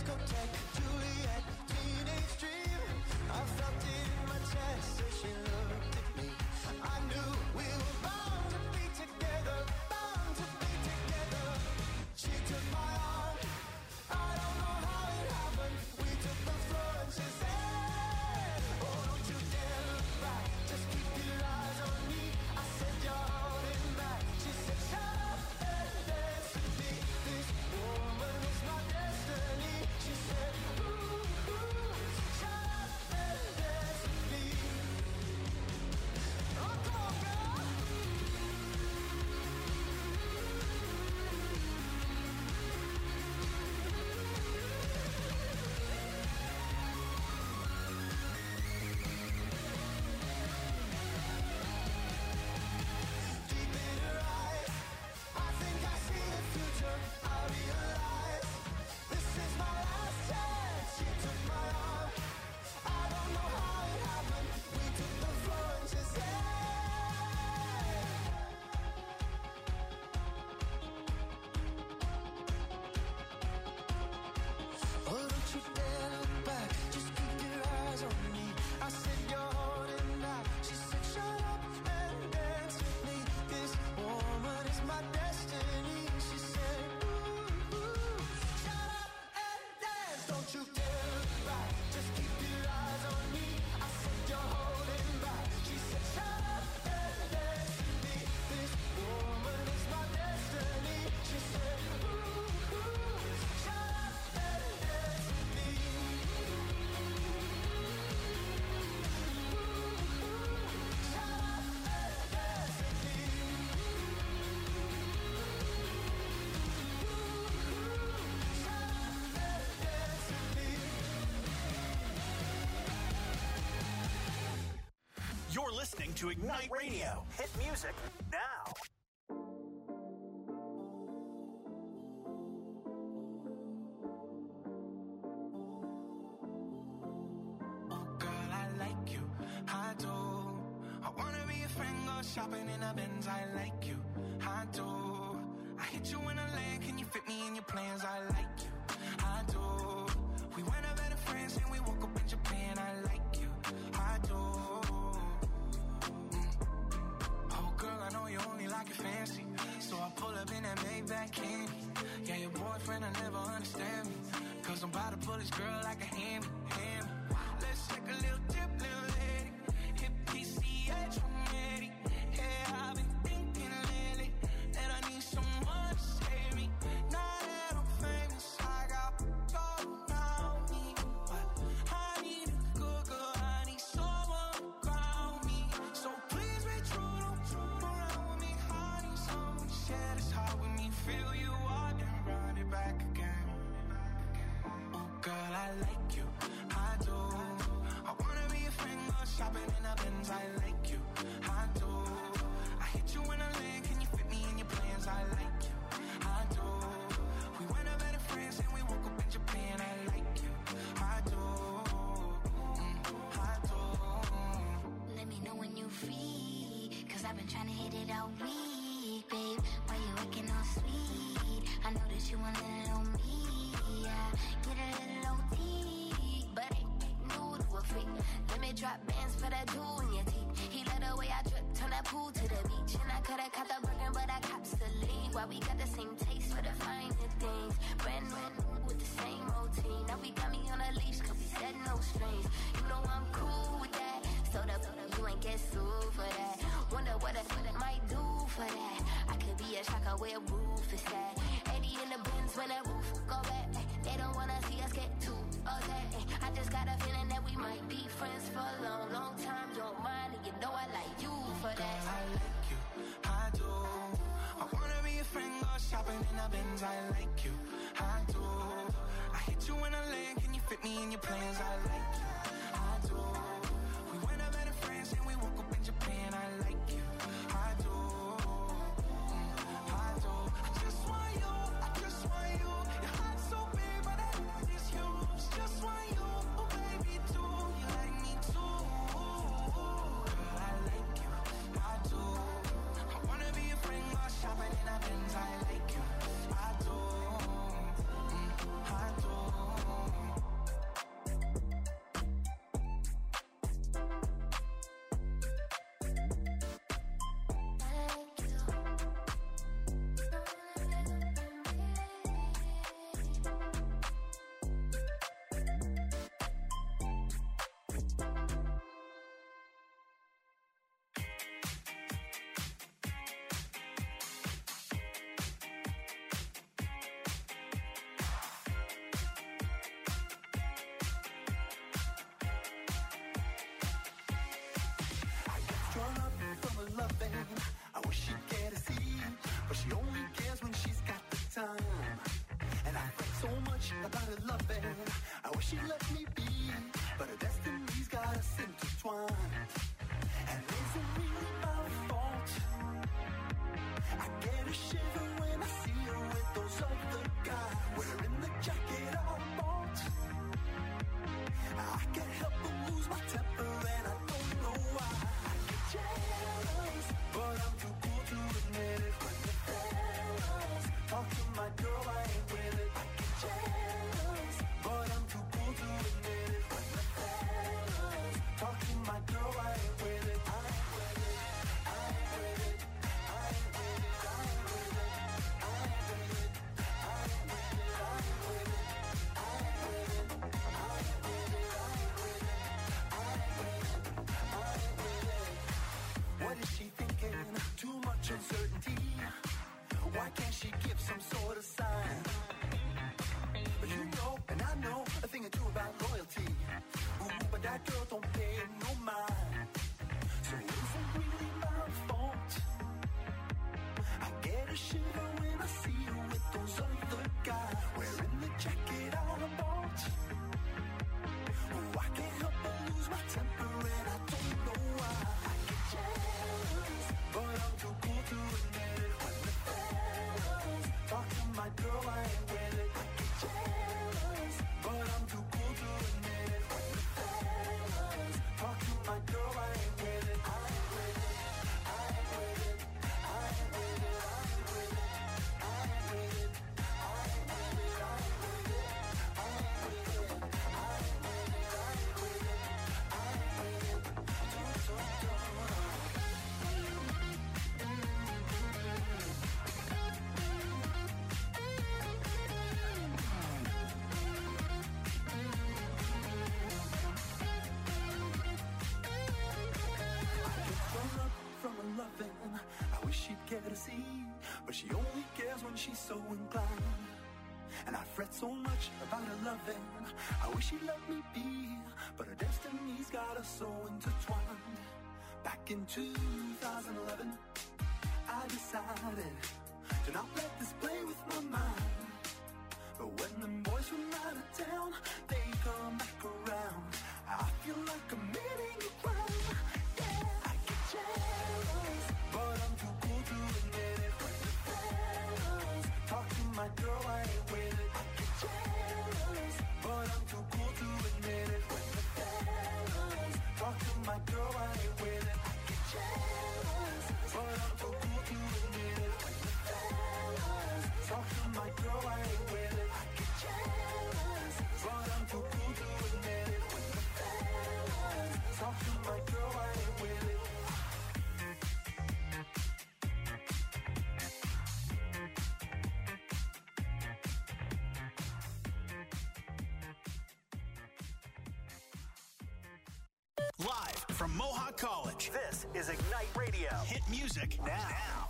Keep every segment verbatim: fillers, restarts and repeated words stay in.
discotheque, Juliet, teenage dream. I felt it in my chest as she looked at me. I knew we were bound to be together, bound to be together. She took my arm, I don't know how it happened. We took the floor and she said, oh, don't you dare look back, just keep your eyes on me. I said, you're holding back. She said, shut up and dance with me. This woman is my destiny. She said, ooh, ooh, shut up and dance with me. Oh, come on, girl. Deep in her eyes, I think I see the future. I realize this is my last chance. She took my arm, I don't know how it happened. We took the floor and she said, oh, don't you dare look back, just keep your eyes on me. I said, you're holding back. She said, shut up and dance with me. This woman is my destiny. She said, ooh, ooh, shut up and dance. Don't you dare look back, just keep your eyes on me. I said, you're holding back. She said, shut up and dance with me. This woman is my destiny. She said, ooh, ooh, shut up and dance with me. You're listening to Ignite Radio. Hit music now. Girl, I like you, I do. I wanna be a friend, go shopping in a Benz. I like you, I do. I hit you in a land, can you fit me in your plans? I like you, I do. We went up better friends and we woke up in Japan. I like you, I do. Mm. Oh girl, I know you only like it fancy, so I pull up in that Maybach candy. Yeah, your boyfriend will never understand me, cause I'm about to pull this girl like a hammy, hammy. Let's take a little dip, little lady. Hit P C H already. Yeah, I've been thinking lately that I need someone to save me. Now that I'm famous, I got gold around me, but I need a good girl. I need someone to ground me. So please be true, don't fool around with me. I need someone to share this heart with me. Feel you out and run it back again. Oh girl, I like you, I do. I wanna be a friend, go shopping in a Benz. I like you, I do. I hit you in a land, can you fit me in your plans? I like you, I do. We went up better friends and we woke up in Japan. I like you, I do. Mm, I do. Let me know when you free, cause I've been trying to hit it all week, babe. Why you acting all sweet? I know that you want a little me, yeah. Get a little O T, but ain't new to a freak. Let me drop bands for that jewel in your teeth. He let the way I drip, turn that pool to the beach. And I could've caught the Birkin, but I cops the lead. Why we got the same taste for the finer things. Brand new with the same routine. Now we got me on a leash, cause we said no strings. You know I'm cool with that, so that you ain't get sued for that. Wonder what I might do for that. I could be a shocker where roof is at. eighty in the bins when that roof go back. They don't wanna see us get too upset. I just got a feeling that we might be friends for a long, long time. Don't mind, and you know I like you for that. Girl, I like you, I do. I wanna be a friend, go shopping in a Benz. I like you, I do. I hit you in a land, can you fit me in your plans? I like you, I do. We went up better friends and we woke up in Japan. I like you, I do. Mm, I do. I just want you, I just want you. Your heart's so big, but I just you. Just want you, oh baby, do you like me too? Girl, I like you, I do. I wanna be a friend, go shopping in a Benz. I like you, I do. Mm, I do. loving. I wish she'd let me be, but her destiny's got us intertwined. And is it really my fault? I get a shiver when I see her with those other guys, wearing the jacket I bought. I can't help but lose my temper and I don't know why. I get jealous, but I'm too cool to admit it. When the fellas talk to my girl, I ain't with it. I get jealous, but I'm too cool to admit it. When the fellas talk to my girl, I ain't with it. I ain't with it. I ain't with it. I ain't with it. I ain't with it. I ain't with it. I ain't with it. I ain't with it. I ain't with it. I ain't with it. I ain't with it. I ain't with it. I ain't with it. What is she thinking? Too much uncertainty. Why can't she give some sort of sign? But you know, and I know a thing or two about loyalty. Ooh, but that girl don't pay no mind. So is it really my fault? I get a shiver when I see her with those other guys, wearing the jacket I bought. Oh, I can't help but lose my temper and I don't know why. I get jealous, but I'm too cool to admit it. When the fellas talk to my girl, I ain't with it. I get jealous, but I'm too cool to admit it. When the fellas talk to my girl, I ain't with it. I ain't with it. I ain't with it. I ain't with it. I ain't with it. I ain't with it. I ain't with it. I ain't with it. I ain't with it. I ain't with it. I ain't with it. I ain't with it. Don't, don't, don't. From a loving, I wish she'd care to see, but she only cares when she's so inclined. And I fret so much about her loving, I wish she'd let me be, but her destiny's got us so intertwined. Back in two thousand eleven, I decided to not let this play with my mind. But when them boys from out of town, they come back around, I feel like committing a crime. Yeah, I get jealous, but I'm too cool to admit it. When the fellas talk to my girl, I ain't with it. I get jealous, but I'm too cool to admit it. When the fellas talk to my girl, I ain't with it. I get jealous, but I'm too cool to admit it. When the fellas talk to my girl, I ain't with it. I get jealous, but I'm too cool to admit it. When the fellas talk to my girl, I ain't with it. Live from Mohawk College, this is Ignite Radio. Hit music now.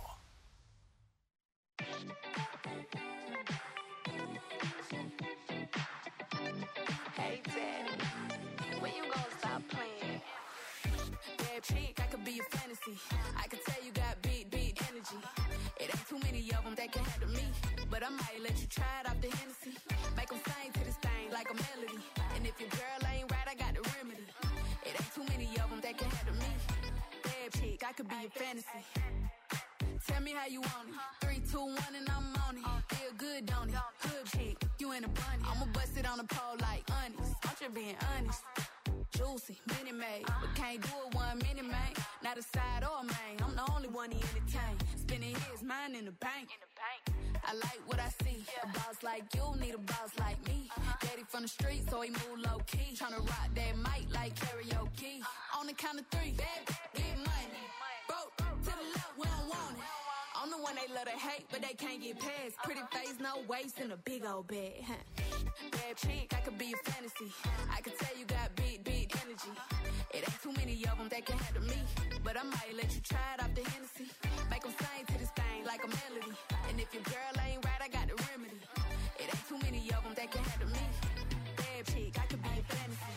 Hey, Daddy, when you gonna stop playing? Bad chick, I could be a fantasy. I could tell you got big, big energy. It ain't too many of them that can handle me, but I might let you try it off the Hennessy. Make them sing to this thing like a melody. And if your girl ain't right, I got the remedy. It ain't too many of them that can handle me. Bad chick, I could be a fantasy. Tell me how you want it. Three, two, one, and I'm on it. Feel good, don't it? Good chick, you in a bunny. I'ma bust it on the pole like honest. I'm just being honest. Juicy, mini made, but can't do it one minute, man. Not a side or a main. I'm the only one he entertain. Spending his mind in the bank. I like what I see. A boss like you need a boss like me. Daddy from the street, so he move low key. Tryna rock that mic like karaoke. On the count of three, bad, get money. Broke to the left, we don't want it. I'm the one they love to hate, but they can't get past. Pretty face, no waist, and a big old bag. Bad chick, I could be a fantasy. I could tell you got big, big energy. It ain't too many of them that can handle me, but I might let you try it off the Hennessy. Make them sing to this thing like a melody. And if your girl ain't right, I got the remedy. It ain't too many of them that can handle me. Bad chick, I could be a fantasy.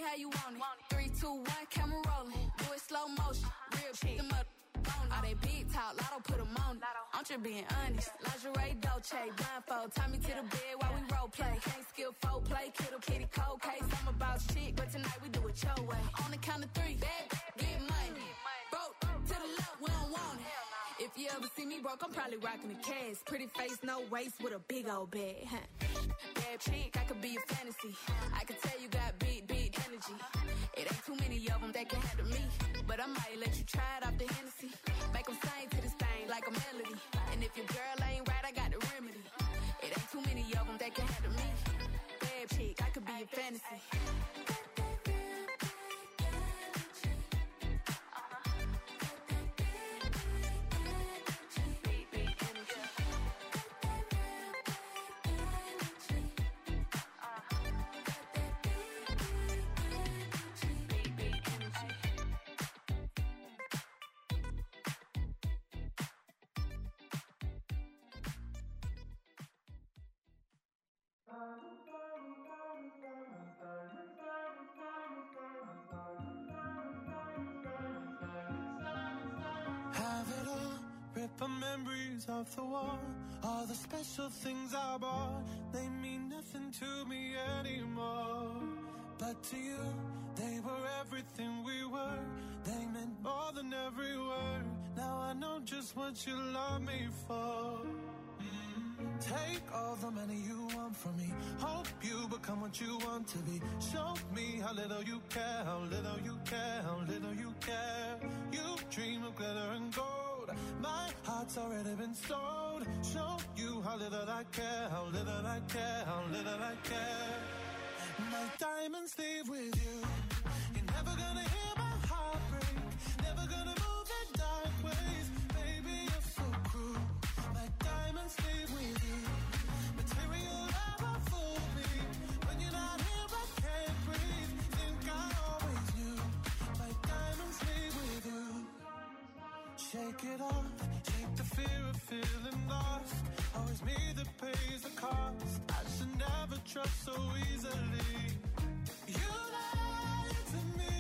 how you want it. Three, two, one, camera rolling. Do it slow motion. Real shit. Them up. All they big talk, Lotto put them on it. I'm just being honest. Lingerie, Dolce, blindfold. Tie me to the bed while we role play. Can't skill folk play, kiddo, kitty, cold case. I'm about shit, but tonight we do it your way. On the count of three, bad, get money. Broke to the left, we don't want it. If you ever see me broke, I'm probably rocking a cast. Pretty face, no waist, with a big old bag. Bad chick, I could be a fantasy. I could tell you got big, big energy. It ain't too many of them that can handle me. But I might let you try it off the Hennessy. Make them sing to this thing like a melody. And if your girl ain't right, I got the remedy. It ain't too many of them that can handle me. Bad chick, I could be a fantasy. Have it all, rip the memories off the wall. All the special things I bought, they mean nothing to me anymore. But to you, they were everything we were. They meant more than every word. Now I know just what you love me for. Take all the money you want from me. Hope you become what you want to be. Show me how little you care, how little you care, how little you care. You dream of glitter and gold. My heart's already been sold. Show you how little I care, how little I care, how little I care. My diamonds leave with you. You're never gonna hear my heart break. Never gonna move in dark ways. Baby, you're so cruel. My diamonds leave with you. Material never fooled me. When you're not here, I can't breathe. Think I always knew. My diamonds leave with you. Shake it off. Shake the fear of feeling lost. Always me that pays the cost. I should never trust so easily. You lied to me,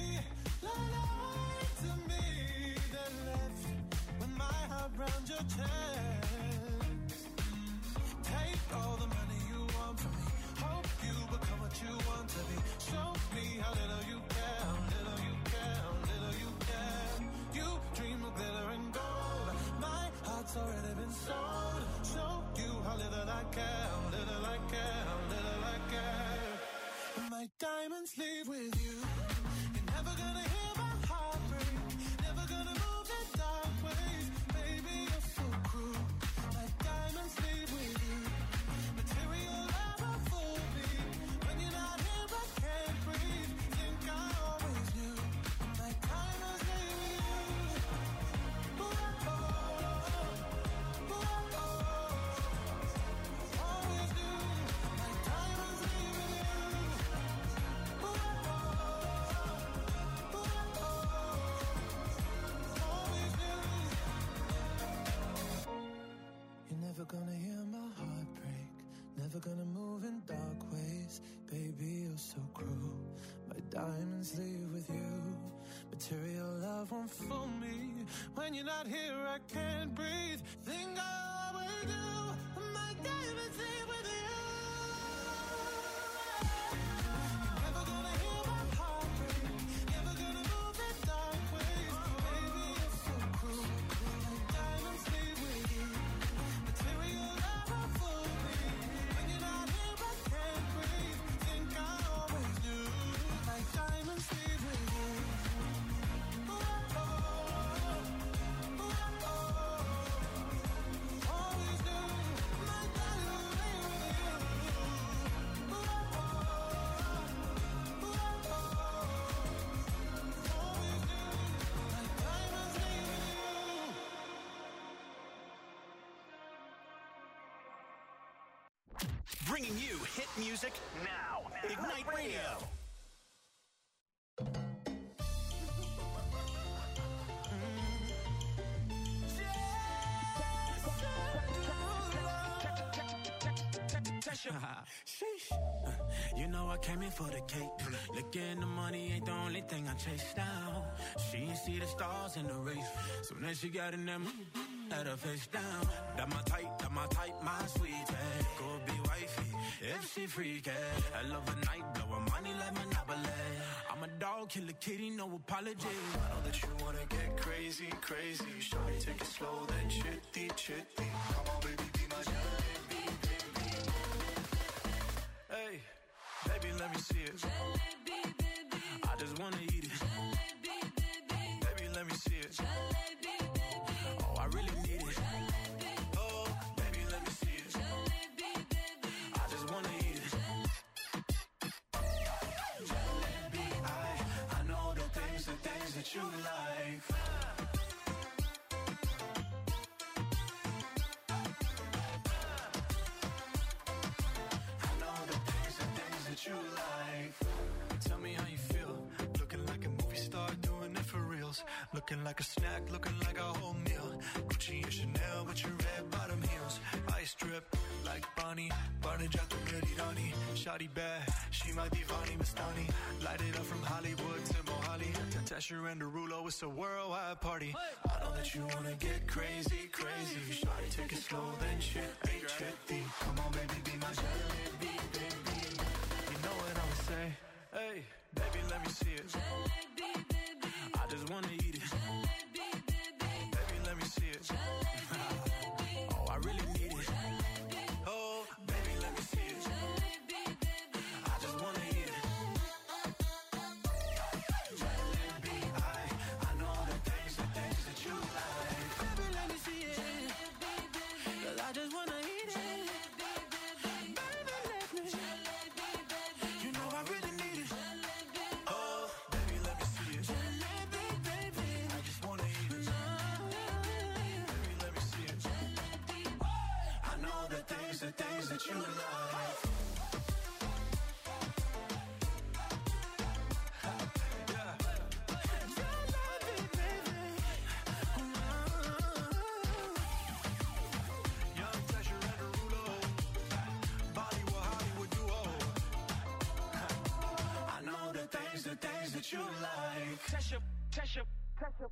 lied to me. Then left with my heart round your chest. Take all the money you want from me. Hope you become what you want to be. Show me how little you care, how little you care, how little you care. You dream of glitter and gold. My heart's already been sold. Show you how little I care, how little I care, how little I care. My diamonds leave with you. You're never gonna hear my heart break. Never gonna move in dark ways. Baby, you're so cruel. My diamonds leave with you. Material never fooled me. When you're not here, I can't breathe. Think I always knew. My diamonds leave with you. Ooh, oh, ooh, oh, always knew. My diamonds leave with you. Ooh, oh, ooh, oh, always knew. You're never gonna hear my heart break. Never gonna move in dark ways. Baby, you're so cruel. My diamonds leave with you. Material love won't fool me. When you're not here, I can't breathe. Think I always do. My diamonds leave with you. You're never gonna hear my heart break. Never gonna move in dark ways. Baby, you're so cruel. My diamonds leave with you. Material never fooled me. When you're not here, I can't breathe. Think I always knew. My diamonds leave with you. Ooh, oh, ooh, oh, always knew. My diamonds leave with you. Ooh, oh, ooh, oh, always knew. My diamonds leave with you. Bringing you hit music now. Ignite Radio. Sheesh. Uh, you know I came in for the cake. Looking the money ain't the only thing I chase down. She ain't see the stars in the race. So then she got in them, had her face down. That my type, that my type, my sweetie. Go be wifey, if she freaky. I love a night, blow her money like Monopoly. I'm a dog, kill a kitty, no apology. I know that you wanna get crazy, crazy. Shawty, take it slow, then chitty, chitty. Come on, baby, be my jalebi, baby. Hey, baby, let me see it. Jalebi, baby. I just wanna eat it. Jalebi, baby. Baby, let me see it. Jalebi, baby. Oh, I really need it. Jalebi, Oh, baby, let me see it. jalebi, baby. I just wanna eat it. Jalebi, I, I know the things, the things that you like. I know the things, the things that you like. Tell me how you feel. Looking like a movie star, doing it for reals. Looking like a snack, looking like a whole meal. Gucci and Chanel with your red bottom heels. Ice drip like Bonnie, Barney Jack the Birdie Shawty bad, she my divani Mastani. Light it up from Hollywood to Mohali. Tasha and Derulo, it's a worldwide party. I know that you wanna get crazy, crazy. Shawty, take it slow, then chitty, chitty. Come on, baby, be my jalebi, baby. You know what I'ma say? Hey, baby, let me see it. Jalebi, baby. I just wanna eat it. Jalebi, baby. Baby, let me see it. Oh, I really need it. Oh, baby, let me see it. I just wanna eat it. Jalebi, I, I know the things, the things that you like. Baby, let me see it. Cause I just wanna eat it. Baby, let me. You know I really need it. Oh, baby, let me see it. Jalebi, baby. I just wanna eat it. Baby, let me see it. I know the things, the things that you like. Yeah. Jalebi, baby. Young Tasha and Derulo, Bollywood, Hollywood duo. I know the things, the things that you like. Tasha, Tasha, Tasha.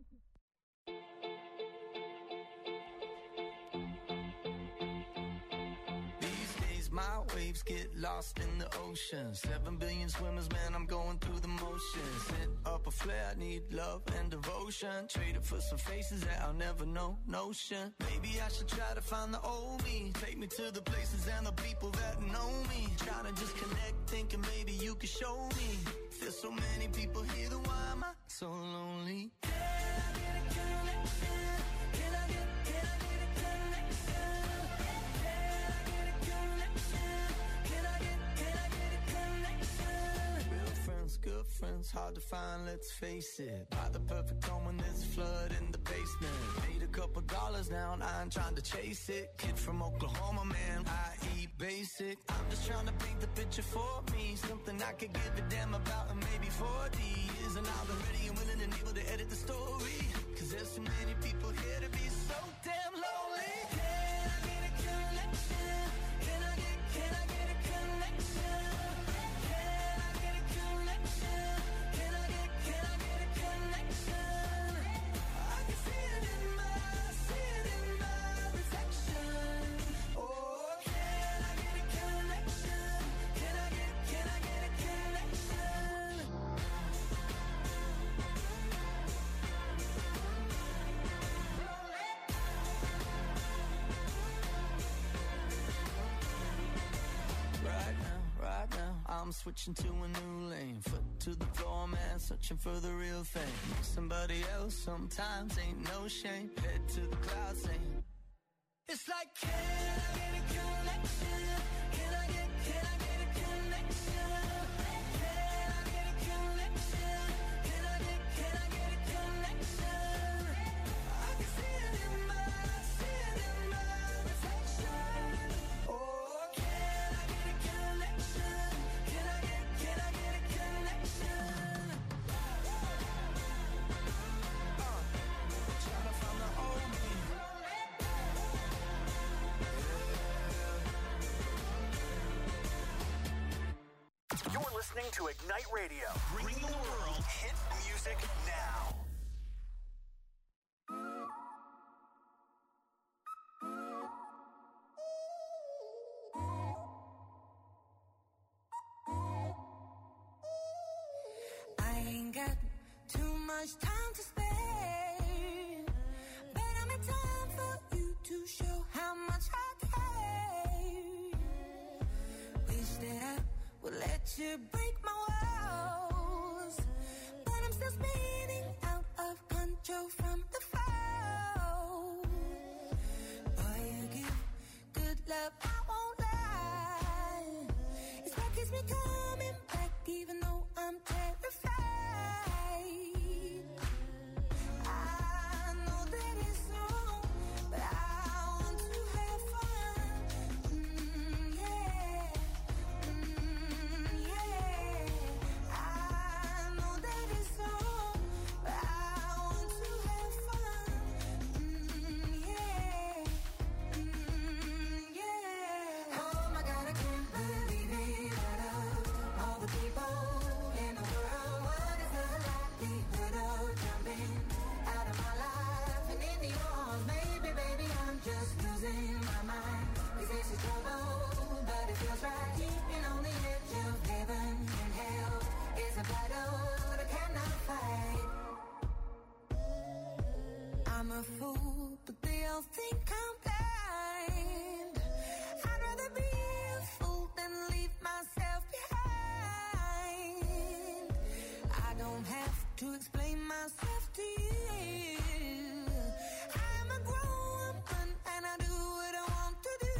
These days my waves get lost in the ocean. Seven billion swimmers, man, I'm going through the motions. Lit up a flare, I need love and devotion. Trade it for some faces that I'll never know, notion. Maybe I should try to find the old me. Take me to the places and the people that know me. Trying to just connect, thinking maybe you could show me. There's so many people here, then why am I so lonely? Can I get a connection? Can I get, can I get a connection? Can I get a connection? Can I get, can I get a connection? Real friends, good friends, hard to find, let's face it. Buy the perfect home when there's a flood in the basement. Made a couple dollars now and I ain't trying to chase it. Kid from Oklahoma, man, I eat basic. I'm just trying to paint the picture for me. Something I could give a damn about in maybe forty years. And I'll be ready and willing and able to edit the story. Cause there's so many people here to be so damn lonely. Can I get a connection? Can I get, can I get a connection? Can I get a connection? Can I get, can I get a connection? I can see it in my, see it in my reflection. Oh, can I get a connection? Can I get, can I get a connection? Right now, right now, I'm switching to a new lane. Foot to the floor, man, searching for the real thing. Somebody else sometimes ain't no shame. Head to the clouds saying, it's like, can I get a connection? Can I get, can I get a connection? Can I get a connection? Can I get, can I get a connection? I can see it in my, see it in my reflection. Oh, can I get a connection? Can I get, can I get a connection? Uh, trying to find the old me. listening to Ignite Radio. Bring the world hit music now. I ain't got too much time to spare, but I'm in time for you to show how much I care. Wish that I would let you break my walls, but I'm still spinning out of control from the fall. Boy, you give good love, I won't lie. It's what keeps me coming back, even though I'm terrified. I know that it's wrong, but I want to have fun. Mm, yeah, mm, yeah. I know that it's wrong, but I want to have fun. Mm, yeah, mm, yeah. Oh my God, I can't believe it. Out of all the people in the world, what is the likelihood of jumping out of my life and into yours? Maybe, baby, I'm just losing my mind. 'Cause this is trouble, but it feels right. Keeping on the edge of heaven and hell is a battle that I cannot fight. I'm a fool, but they all think I'm blind. I'd rather be a fool than leave myself behind. I don't have to explain myself to you. I'm a grown woman and I do what I want to do.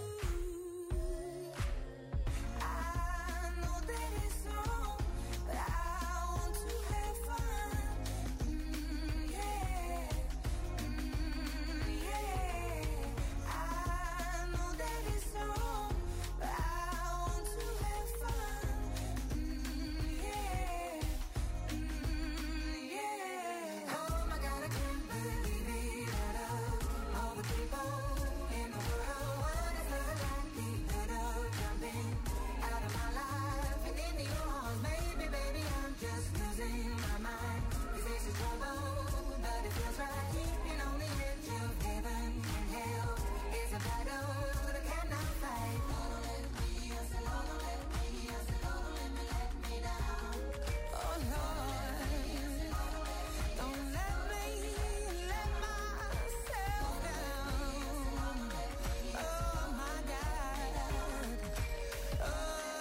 I know that it's wrong, but I want to have fun. Mm, yeah, mm, yeah. I know that it's wrong, but I want to have fun. Mm, yeah, mm, yeah. Oh my God, I can't believe it. Out of all the people in the world, what is the likelihood of jumping out of my life and into yours? Maybe, baby, I'm just losing my mind. 'Cause this is trouble, but it feels right. Keeping on the edge of heaven and hell is a battle that I cannot fight. Don't let me, I said, don't let me, I said, don't let me let me down. Oh Lord, don't let me let myself down. Oh my God. Oh,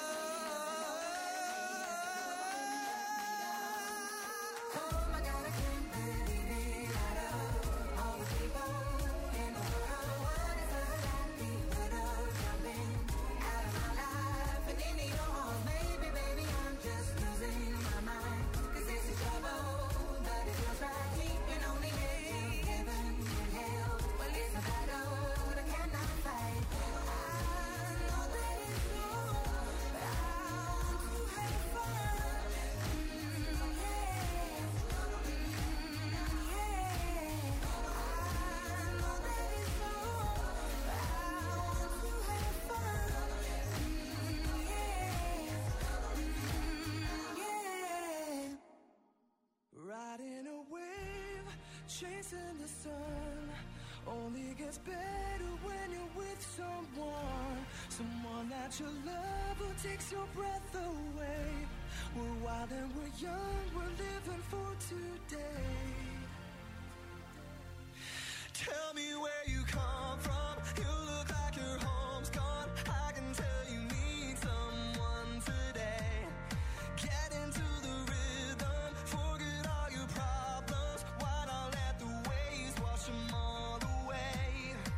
oh my God, I can't believe it. Out of all the people in the world, what is the likelihood of jumping out of my life and into yours? Maybe, baby, I'm just losing my mind. 'Cause this is trouble, but it feels right. Keeping on the edge of heaven and hell. Well, it's a battle that I cannot fight. I know that it's wrong, but I want to have fun. Mm, yeah, mm, yeah. I know that it's wrong, but I want to have fun. Mm, yeah, mm, yeah. Riding a wave, chasing the sun. Only gets better when you're with someone. Someone that you love who takes your breath away. We're wild and we're young, we're living for today. Tell me where you come from. You look like your home's gone. I can tell you need someone today. Get into the rhythm, forget all your problems. Why not let the waves wash them all away?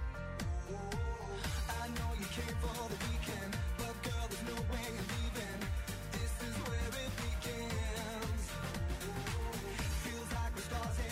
I know you came for the weekend, but girl, there's no way you're leaving. This is where it begins. Feels like we're stars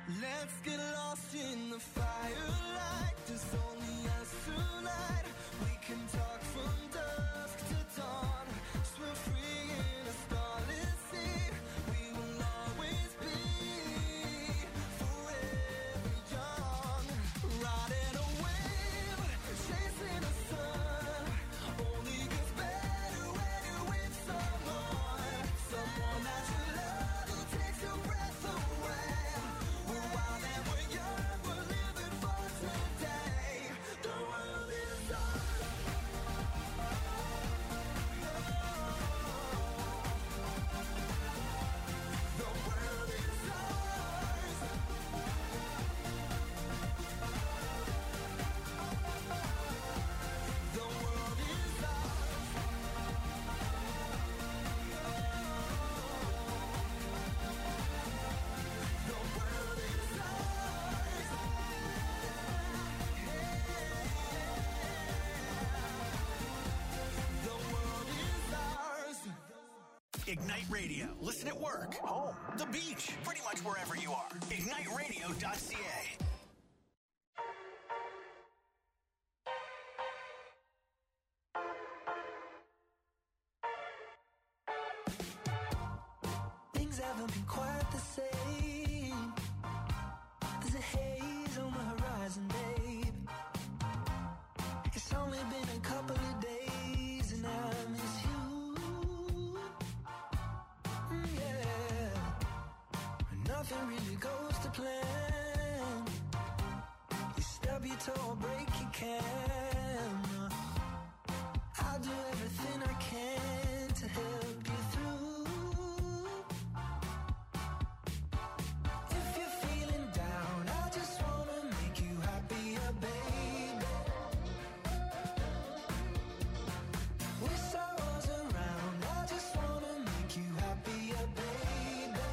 Let's get lost in the firelight. There's only us tonight. We can talk from dusk to dawn. Swim free in a starlit sea. We will always be forever young. Riding a wave, chasing the sun. Only gets better when you're with someone. Someone that you love who takes your breath away. We're wild and we're young, we're living for today. The world is ours. The world is ours. The world is ours. The world is ours. The world is ours. Ignite Radio. Listen at work, home, the beach, pretty much wherever you are. ignite radio dot c a. Things haven't been quite the same. There's a haze on the horizon, babe. It's only been a couple of days and I miss you. Mm, yeah. Nothing really goes to plan. You stub your toe or break your can. I'll do everything I can to help you through. If you're feeling down, I just wanna make you happier, baby. Wish I was around, I just wanna make you happier, baby.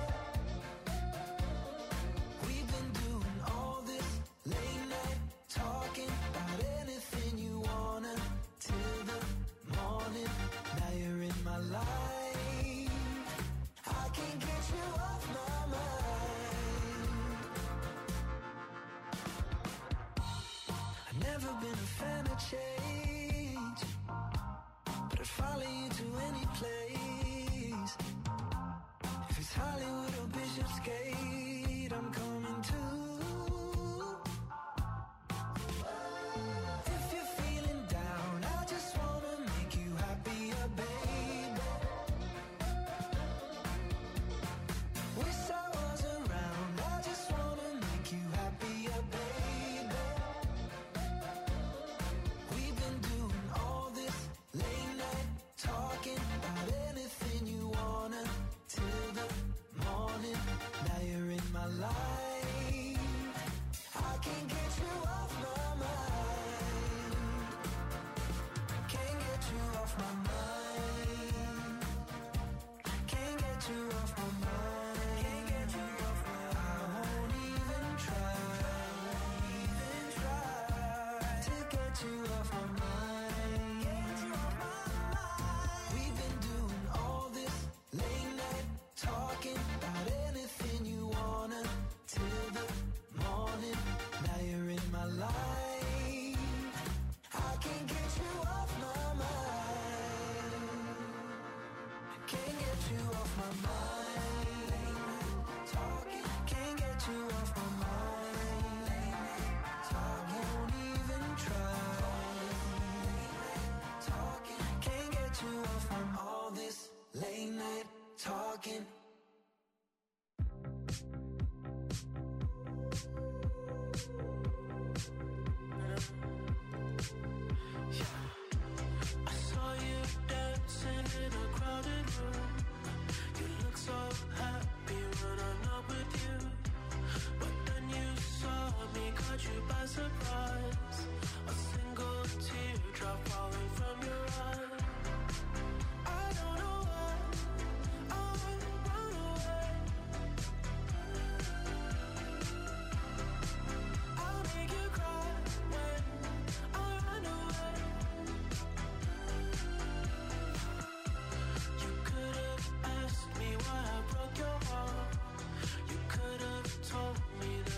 We've been doing all this late night talking about anything you wanna till the morning. Now you're in my life. I can't get you off my mind. I've never been a fan of change, but I'd follow you to any place. If it's Hollywood or Bishopsgate, I'm coming too. If you're feeling down, I just wanna make you happier, baby. Wish I was around, I just wanna make you happier, baby. We've been doing all this late night talking about anything you wanna till the morning. Now you're in my life. I can't get you off my mind. Can't get you off my mind. Can't get you off my mind. Can't get you off my mind. I won't even try. Even try to get you off my mind. Get you off my mind. We've been doing all this late night talking about anything you wanna till the morning. Now you're in my life. I can't get you off my mind. Can't get you off my mind. Talking, can't get you off my mind. Talking, won't even try. Talking, can't get you off from all this late night talking. I saw you dancing in a crowded room. You look so happy when I'm not with you. But then you saw me, caught you by surprise. A single teardrop falling from your eye. I don't know why I run away. I'll make you cry when I run away. You could have asked me why I broke your heart. You could have told me that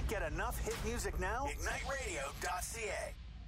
Can't get enough hit music now? Ignite Radio dot C A.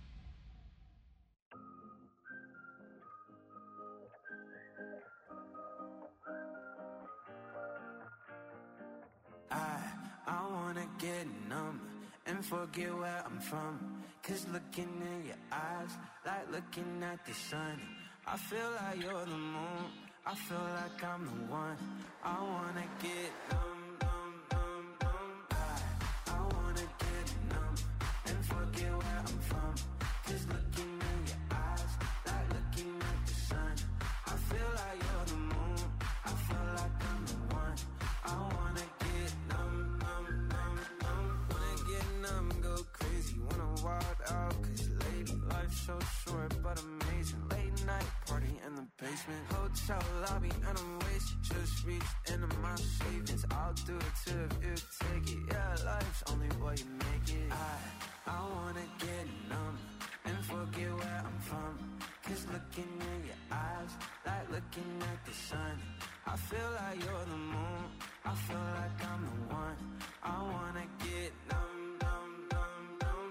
I, I wanna get numb and forget where I'm from. Cause looking in your eyes, like looking at the sun. I feel like you're the moon, I feel like I'm the one. I wanna get numb, numb, numb, numb. I, I wanna get numb and forget where I'm from. Cause looking in your eyes, like looking at the sun. I feel like you're the moon, I feel like I'm the one. I wanna get numb, numb, numb, numb. Wanna get numb, go crazy, wanna wild out. Cause lady, life's so short but amazing. Late night party in the basement, hotel lobby and I'm wasted. Just reached into my savings, I'll do it too if you take it. Yeah, life's only what you make it. I, I wanna get numb and forget where I'm from. Cause looking in your eyes, like looking at the sun. I feel like you're the moon, I feel like I'm the one. I wanna get numb, numb, numb, numb.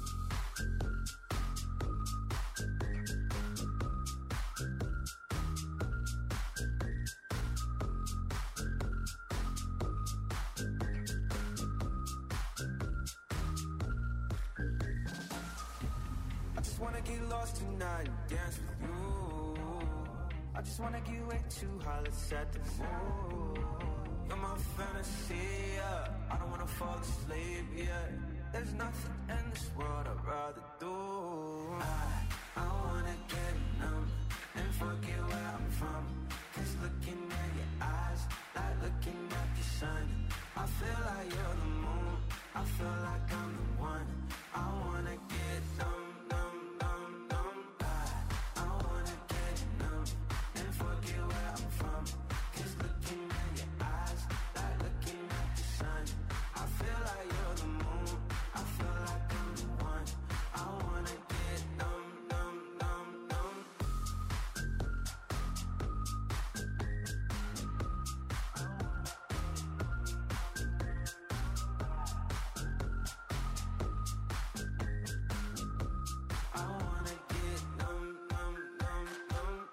I just wanna get lost tonight and dance with you. I just wanna get way too high, let's set the mood. You're my fantasy, yeah. I don't wanna fall asleep, yeah. There's nothing in this world I'd rather do. I, I wanna get numb and forget where I'm from. Cause looking at your eyes, like looking at the sun. I feel like you're the moon, I feel like I'm the one. I wanna get numb, numb, numb, numb. I, I wanna get numb and forget where I'm from. Cause looking at your eyes, like looking at the sun. I feel like you're the moon, I feel like I'm the one. I wanna get numb, numb, numb, numb. I wanna get numb, numb, numb, numb.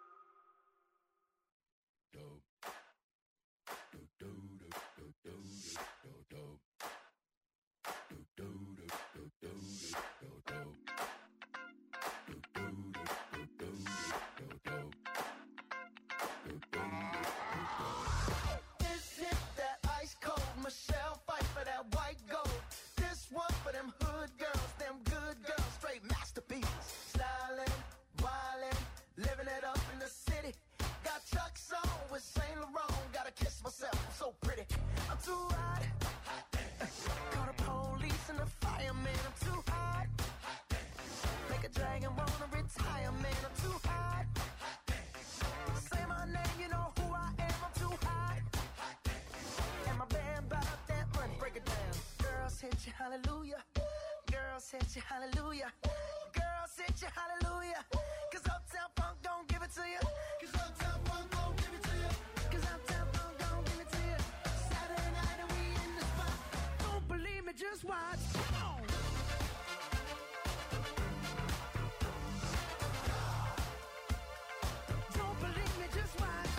This hit that ice cold Michelle fight for that white gold. This one for them hood girls, them good girls, straight masterpieces. Stylin', wildin', living it up in the city. Got Chuck's on with Saint Laurent. Gotta kiss myself, I'm so pretty. I'm too hot. Call the police and the fireman. I'm too hot. Make a dragon wanna retire, man. I'm too hot. Say my name, you know who I am. I'm too hot. And my band bought that money. Break it down. Girls hit you, hallelujah. Girls hit you, hallelujah. Girls hit you, hallelujah. Cause Uptown Funk don't give it to you. Cause Uptown Funk don't give it to you. Cause Uptown Funk don't give it to you. Saturday night and we in the spot. Don't believe me, just watch. Come on. Don't believe me, just watch.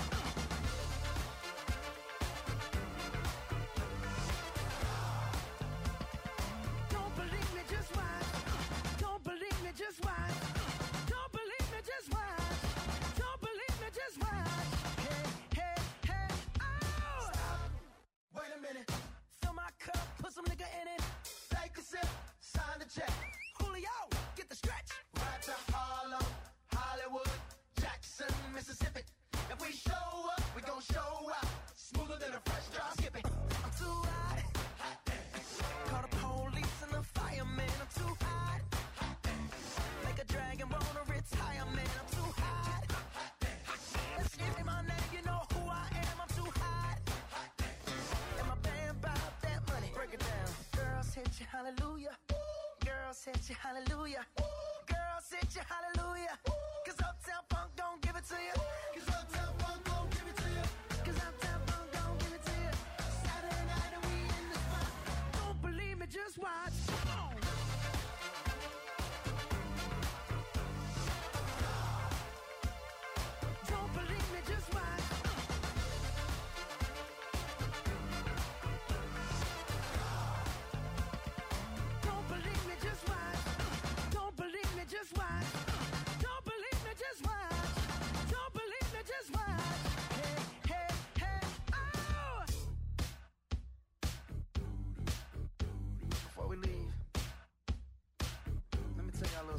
Don't believe me, just watch. Don't believe me, just watch. Don't believe me, just watch. Don't believe me, just watch. Hey, hey, hey, oh! Stop. Wait a minute. Fill my cup, put some nigga in it. Take a sip, sign the check. Julio, get the stretch. Right to Harlem, Hollywood, Jackson, Mississippi. If we show up, we gon' show out. Smoother than a fresh drop skipping. I'm too hot. Call the police and the fireman. I'm too hot. Make a dragon wanna retire, man. I'm too hot. Let's say my name, you know who I am. I'm too hot. And my band bought that money. Break it down. Girls hit you, hallelujah. Girls hit you, hallelujah. Girls hit you, hallelujah. Cause Uptown Funk don't give it to you. Cause Uptown Funk don't give it to you. Cause Uptown Funk don't give it to you. Saturday night and we in the spot. Don't believe me,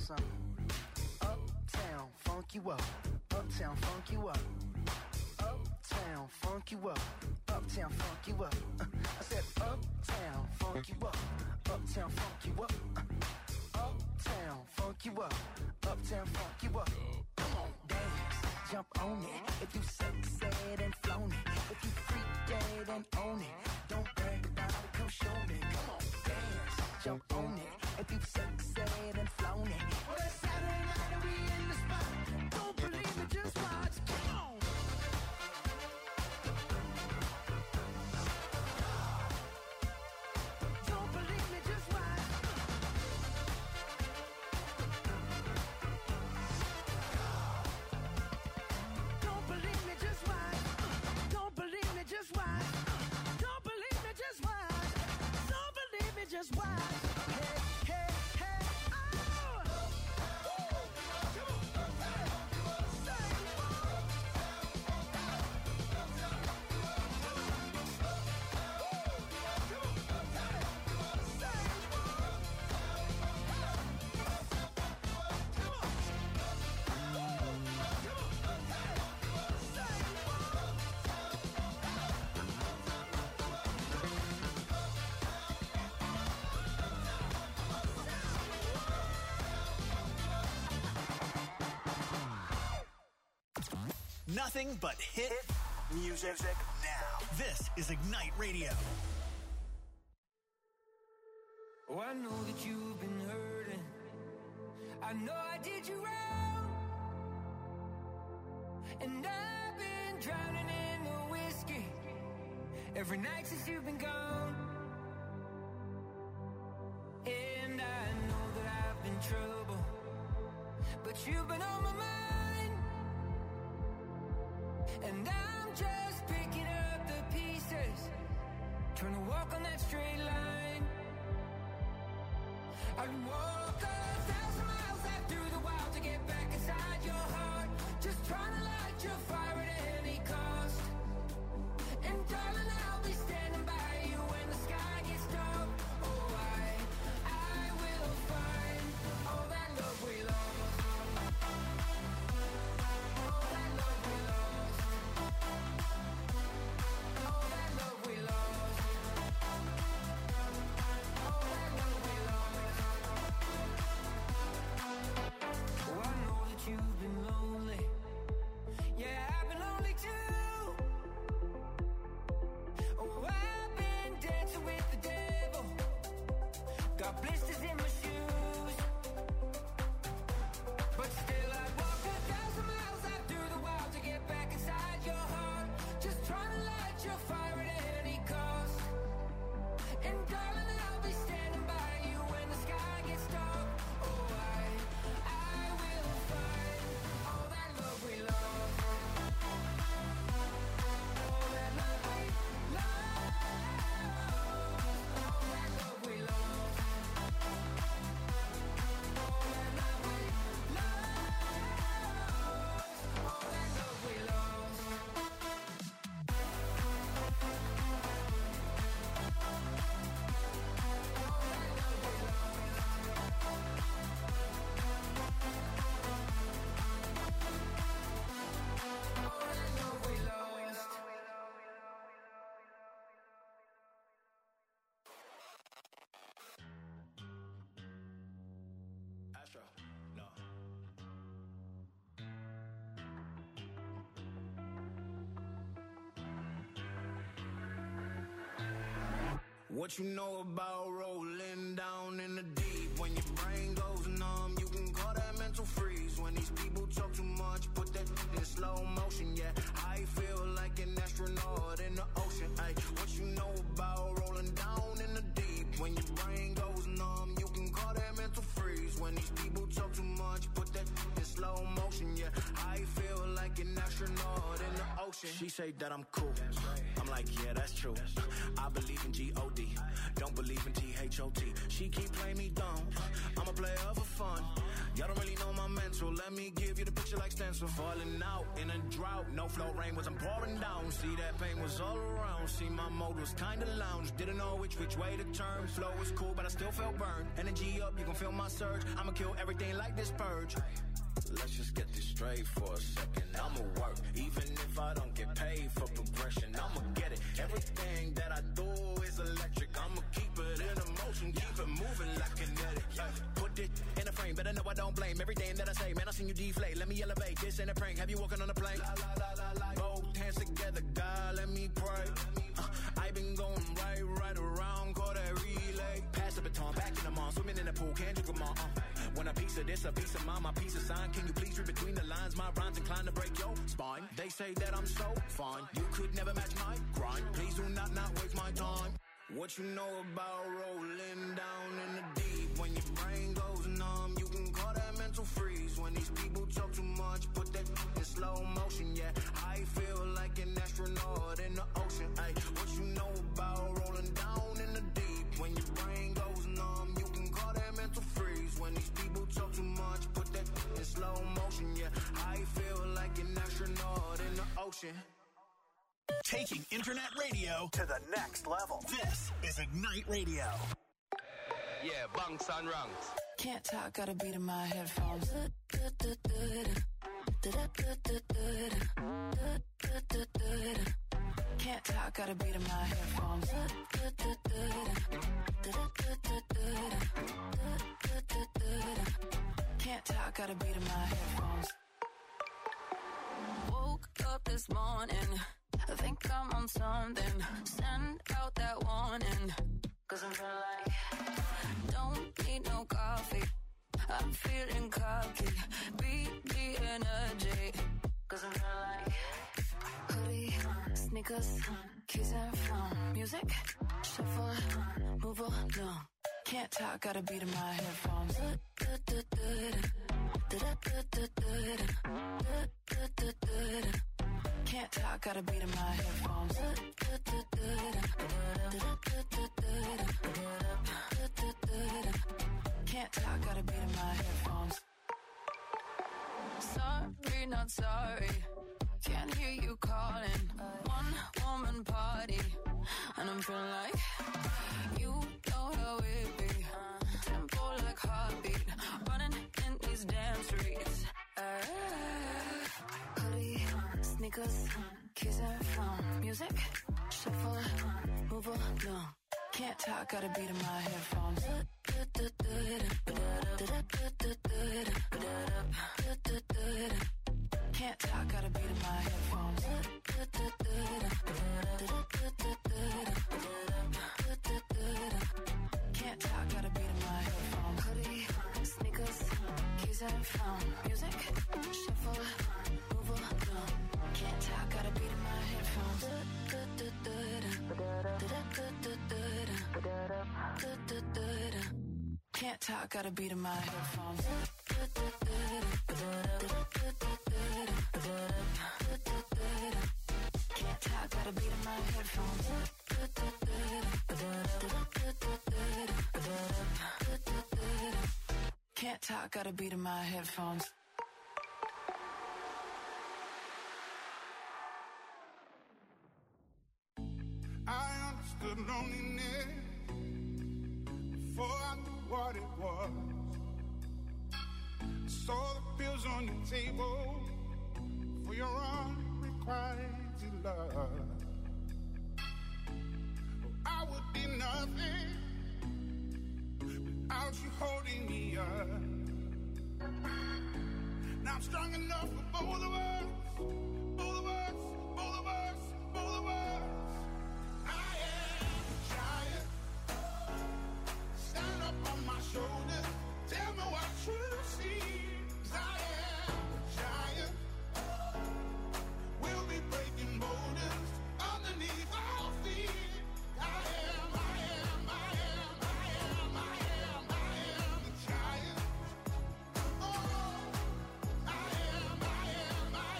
some. Uptown, funk you up. Uptown, funk you up. Uptown, funk you up. Uptown, funk you up. Uh, I said uptown, funk you up. Uptown, funk you up. Uh, uptown, funk you up. Uptown, funk you up. Come on, dance, jump on it. If you succeed and flown it. If you freak dead and own it. Don't brag about it, come show me. Come on, dance, jump on it. If you succeed and flown it. Well, it's Saturday night and we in the spot. Don't believe me, just watch. Come on. Don't believe me, just watch. Don't believe me, just watch. Don't believe me, just watch. Don't believe me, just watch. Don't believe me, just watch. Hey, hey, hey, oh! Nothing but hit music now. This is Ignite Radio. Oh, I know that you've been hurting. I know I did you wrong. And I've been drowning in the whiskey every night since you've been gone. And I know that I've been trouble, but you've been on my mind. And I'm just picking up the pieces, trying to walk on that straight line. I'd walk a thousand miles out through the wild to get back inside your heart, just trying to light your fire at any cost. And darling, I'll be standing by you when the sky gets dark. Oh, I, I will find all that love we lost. All that love we lost. All that love we lost. All that love we lost. Oh, I know that you've been lonely. Yeah, I've been lonely too. Oh, I've been dancing with the devil. Got blisters in my shoes. But still I'd walk a thousand miles out through the wild to get back inside your heart, just trying to light your fire at any cost. And darling, I'll be standing by you when the sky gets dark. Oh, I, I will find all that love we lost. All that love we lost. All that love we lost. All that love we lost. All that love we lost. All that love we lost. Astro, no. What you know about rolling down in the deep? When your brain goes numb, you can call that mental freeze. When these people talk too much, put that in slow motion. Yeah, I feel like an astronaut in the ocean. Ay, what you know about rolling down in the deep? When your brain goes numb, you can call that mental freeze. When these people talk too much, put that in slow motion. Yeah, I feel like like an astronaut in the ocean. She say that I'm cool. I'm like, yeah, that's true. I believe in G O D. Don't believe in T H O T. She keep playing me dumb. I'm a player for fun. Y'all don't really know my mental. Let me give you the picture like stencil. Falling out in a drought. No flow rain wasn't pouring down. See, that pain was all around. See, my mode was kinda lounge. Didn't know which which way to turn. Flow was cool, but I still felt burned. Energy up, you can feel my surge. I'ma kill everything like this purge. Let's just get this straight for a second. I'ma work, even if I don't get paid for progression. I'ma get it. Everything that I do is electric. I'ma keep it in motion, keep it moving like kinetic. Ay, put it in a frame, better know I don't blame everything that I say. Man, I seen you deflate. Let me elevate. This ain't a prank. Have you walking on a plane? La, la, la, la, la. Both hands together, God, let me pray. Uh, I been going right, right around, call that relay. Pass the baton, back in the mall, swimming in the pool, can't you come on? Uh. When a piece of this, a piece of mine, my piece of sign. Can you please read between the lines? My rhymes inclined to break your spine. They say that I'm so fine. You could never match my grind. Please do not not waste my time. What you know about rolling down in the deep? When your brain goes numb, you can call that mental freeze. When these people talk too much, put that in slow motion. Yeah, I feel like an astronaut in the ocean. Ay, what you know about rolling down in the deep? When your brain goes numb, you can call that mental freeze. When these people talk too much, put that in slow motion. Yeah, I feel like an astronaut in the ocean. Taking internet radio to the next level. This is Ignite Radio. Yeah, bunks and ranks. Can't talk, got a beat in my headphones. Can't talk, got a beat in my headphones. Can't talk, got a beat in my headphones. Woke up this morning, I think I'm on something. Send out that warning, cause I'm feeling like don't need no coffee. I'm feeling cocky. Beat the energy, cause I'm feeling like hoodie, sneakers, keys and phone. Music, shuffle, move along. Can't talk, got a beat in my headphones. Can't talk, got a beat in my headphones. Can't talk, got a beat in my headphones. Sorry, not sorry. Can't hear you calling. One woman party, and I'm feeling like you know how it be. Tempo like heartbeat, running in these damn streets. Uh, hoodie, sneakers, keys and phone. Music, shuffle, move along. Can't talk, got a beat in my headphones. Can't talk, got a beat in my headphones. Can't talk, got a beat in my headphones. Hoodie, sneakers, keys and phone. Music, shuffle, move along. Can't talk, got a beat in my headphones. Can't talk, got a beat in my headphones. Can't talk, got a beat in my headphones. Can't talk, got a beat in my headphones. I understood loneliness before I knew what it was. I saw the pills on your table for your unrequited love. I would be nothing without you holding me up. Now I'm strong enough for both of us, both of us, both of us, both of us. I am a giant. Stand up on my shoulders. Tell me what you see. 'Cause I am a giant. We'll be breaking boulders underneath our feet. I am, I am, I am, I am, I am, I am a giant. Oh, I am, I am, I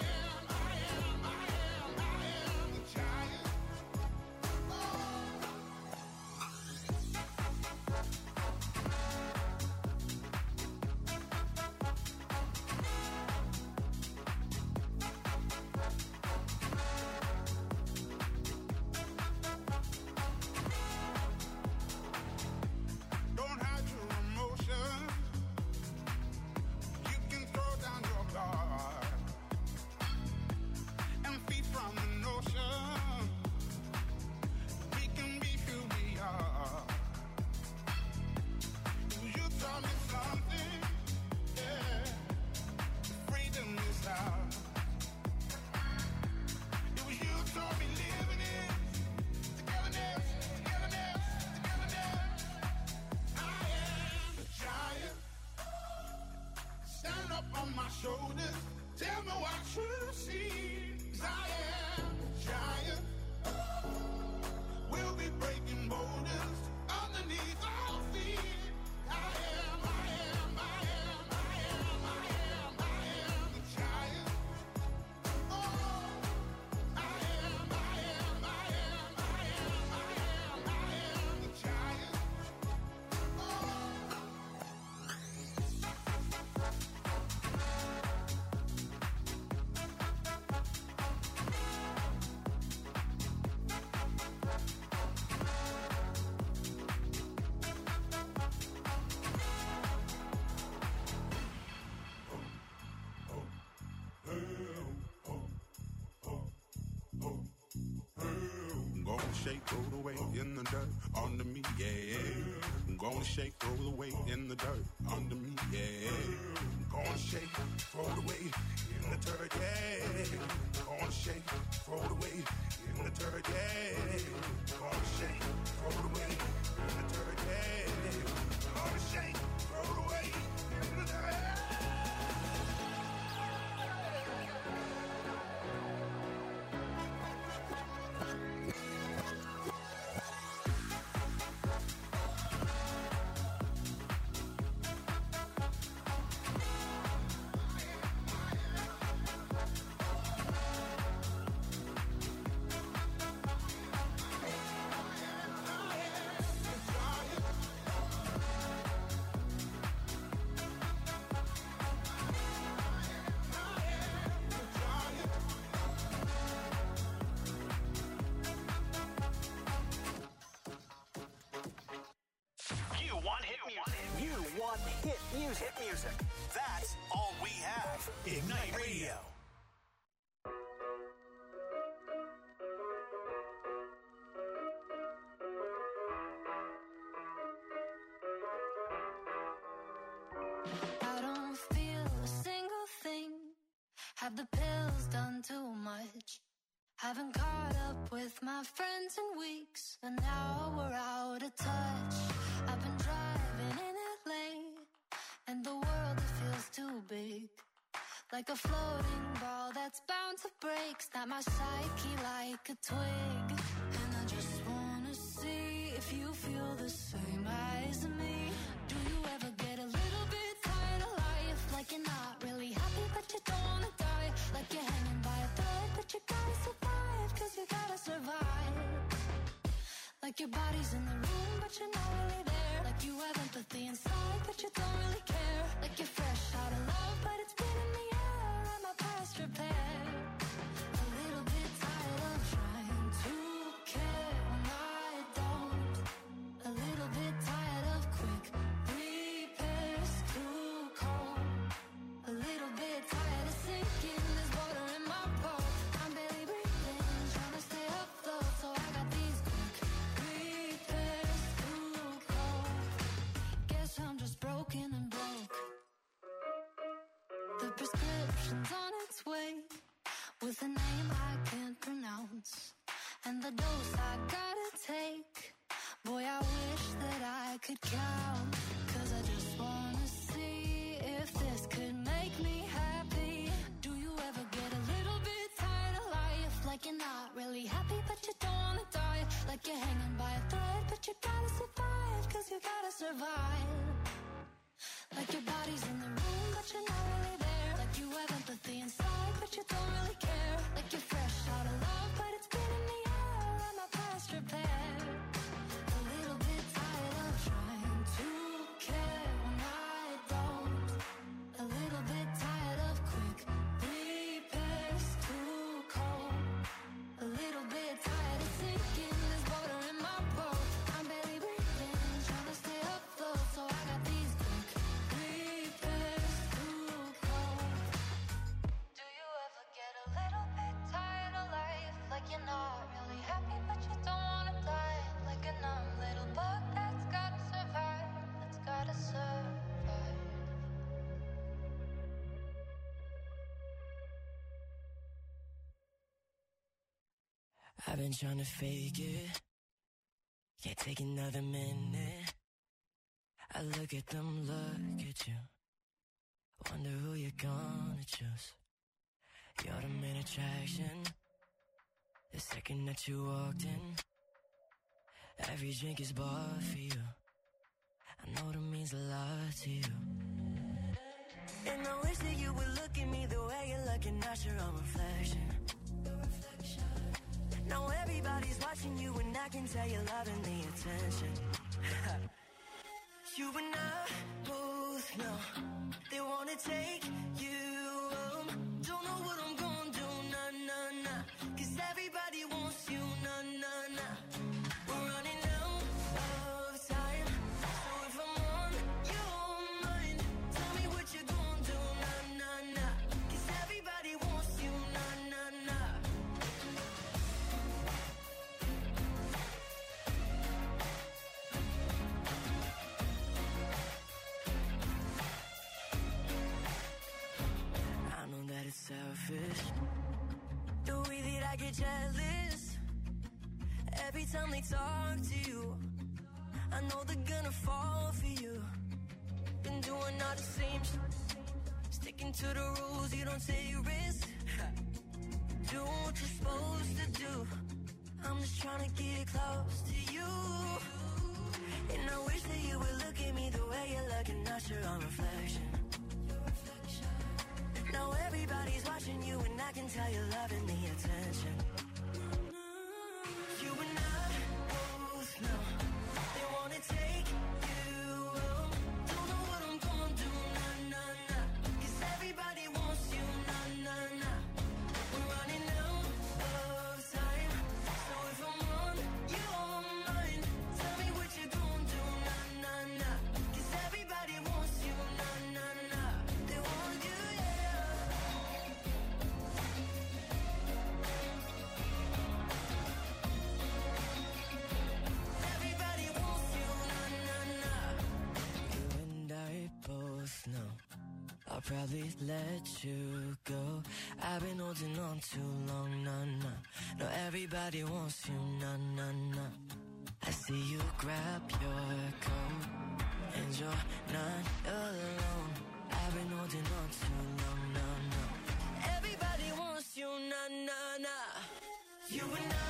shake, throw the weight in the dirt under me, yeah. I'm gonna shake, throw the weight in the dirt under me, yeah. I'm gonna shake, throw the weight in the dirt, yeah. Gonna shake, throw the weight in the dirt, yeah. Gonna shake, throw the weight in the dirt, yeah. Gonna shake, throw the weight in the dirt. Hit music. That's all we have. Ignite Radio. I don't feel a single thing. Have the pills done too much? Haven't caught up with my friends in weeks, and now we're out of touch. I've been driving in L A, and the world, it feels too big. Like a floating ball that's bound to break. Snap my psyche like a twig. And I just wanna see if you feel the same as me. Do you ever get a little bit tired of life? Like you're not really happy but you don't wanna die. Like you're hanging by a thread but you gotta survive. Cause you gotta survive. Like your body's in the room but you're not really there. Like you have empathy inside but you don't really care. Like you're fresh out of love but it's been in the air. Am I past repair? A little bit tired of trying to care when I don't. A little bit tired of quick repairs too cold. A little bit tired of sinking. There's water in my boat. I'm barely breathing, trying to stay afloat. So I got these quick repairs too cold. Guess I'm just broken and broke. The prescription's on its way, with a name I can't pronounce, and the dose I gotta take. Boy, I wish that I could count. Cause I just wanna see if this could make me happy. Do you ever get a little bit tired of life? Like you're not really happy but you don't wanna die. Like you're hanging by a thread but you gotta survive. Cause you gotta survive. Like your body's in the room but you're not really there. Like you have empathy inside but you don't really care. Like you're fresh out of love but it's been in the air. Am I past repair? A little bit tired of trying to care when I don't. A little bit tired of quick repairs too cold. A little bit tired of sinking. There's water in my boat. I'm barely breathing, trying to stay afloat. So I got these quick repairs too cold. Do you ever get a little bit tired of life? Like you're not really happy but you don't wanna die. Like a numb little bug that's gotta survive. That's gotta survive. I've been trying to fake it. Can't take another minute. I look at them, look at you. Wonder who you're gonna choose. You're the main attraction. The second that you walked in, every drink is bought for you. I know that means a lot to you. And I wish that you would look at me the way you're looking at your own reflection. Now everybody's watching you and I can tell you're loving the attention. You and I both know they wanna take you home. Don't know what I'm gonna do, nah, nah, nah. Cause everybody wants you, nah, nah, nah. We're running out of time. So if I'm on your mind, tell me what you're gonna do, nah, nah, nah. Cause everybody wants you, nah, nah, nah. selfish. The way that I get jealous every time they talk to you. I know they're gonna fall for you. Been doing all the same shit, sticking to the rules, you don't take risks. Doing what you're supposed to do. I'm just trying to get close to you. And I wish that you would look at me the way you're looking, not your own reflection. Now everybody's watching you and I can tell you're loving the attention. You and I both know they wanna take you home. Don't know what I'm gonna do, nah, nah, nah. Cause everybody wants you, nah, nah, nah. We're running out of time. So if I'm on your mind, tell me what you're gonna do, nah, nah, nah. Cause everybody wants you, nah, nah, nah. They want you, yeah. Everybody wants you, nah, nah, nah. You and I both know I'll probably let you go. I've been holding on too long, nah, nah. No, everybody wants you, nah, nah, nah. I see you grab your coat and you're not alone. I've been holding on too long, nah, nah. Everybody wants you, nah, nah, nah. You and I